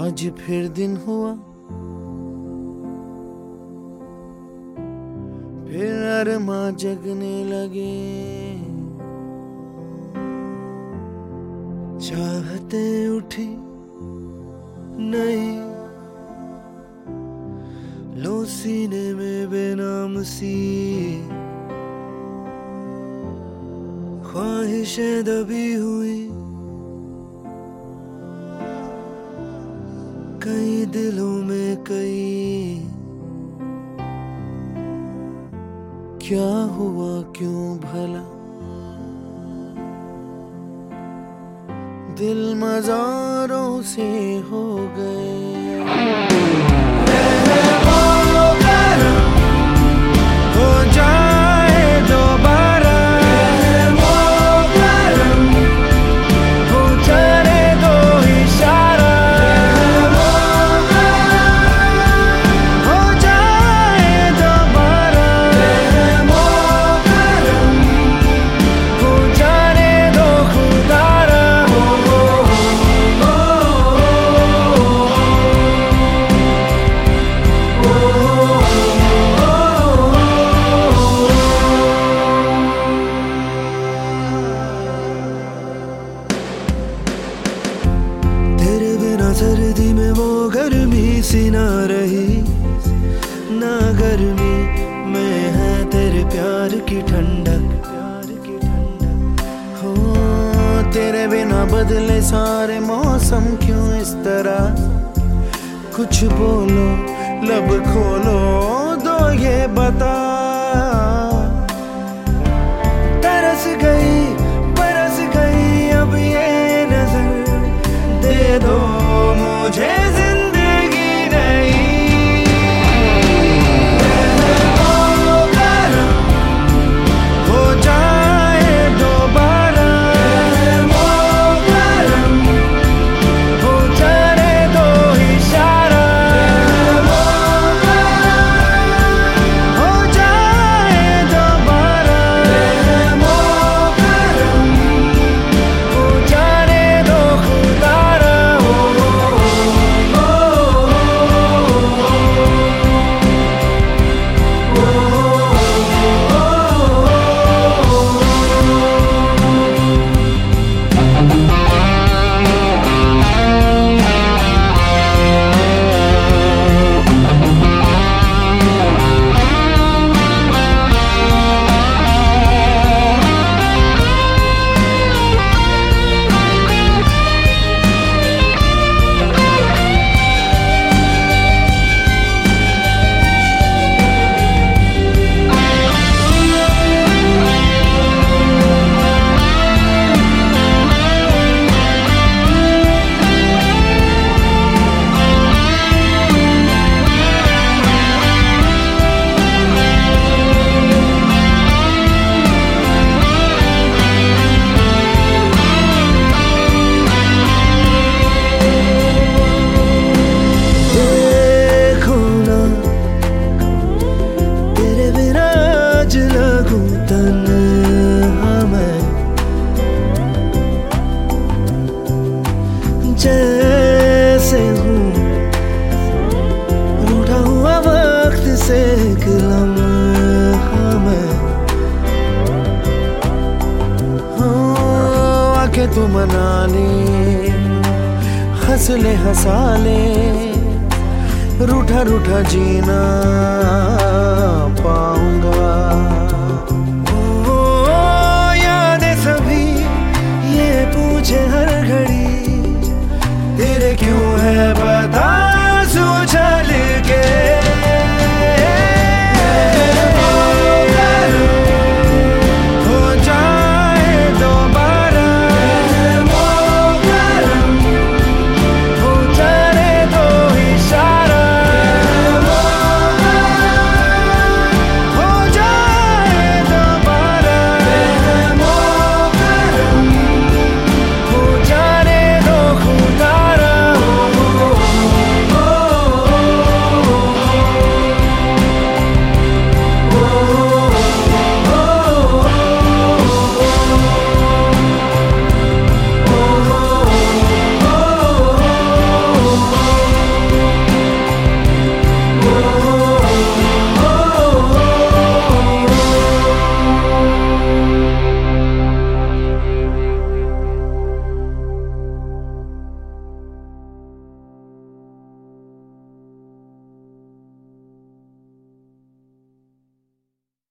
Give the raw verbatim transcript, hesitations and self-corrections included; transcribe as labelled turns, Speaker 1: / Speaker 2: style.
Speaker 1: आज फिर दिन हुआ, फिर अरमा जगने लगे। चाहते उठी नहीं, लो सीने में बेनाम सी, ख्वाहिशें दबी हुई कई दिलों में कई। क्या हुआ क्यों भला, दिल मजारों से हो गए। हो जाए दोबारा, हो जाने दो इशारा, हो जाए दोबारा, हो जाने दो खुदारा। सर्दी में वो गर्मी सी ना रही, ना गर्मी में है तेरे प्यार की ठंडक, प्यार की ठंडक। हो तेरे बिना बदले सारे मौसम क्यों इस तरह। कुछ बोलो लब खोलो दो ये बता। तरस गई बरस गई अब ये नजर दे दो मुझे जिंदगी नहीं। हो जाए दोबारा, हो जाने दो इशारा, हो जाए दोबारा, हो जाने दो खुदारा। जैसे हूँ रूठा हुआ वक्त से एक लम्हा मैं। हो आके तू मना ले, हंस ले हंसा ले, रूठा रूठा जीना पाऊंगा। ओ यादें सभी ये पूछे हर घड़ी तेरे क्यों है।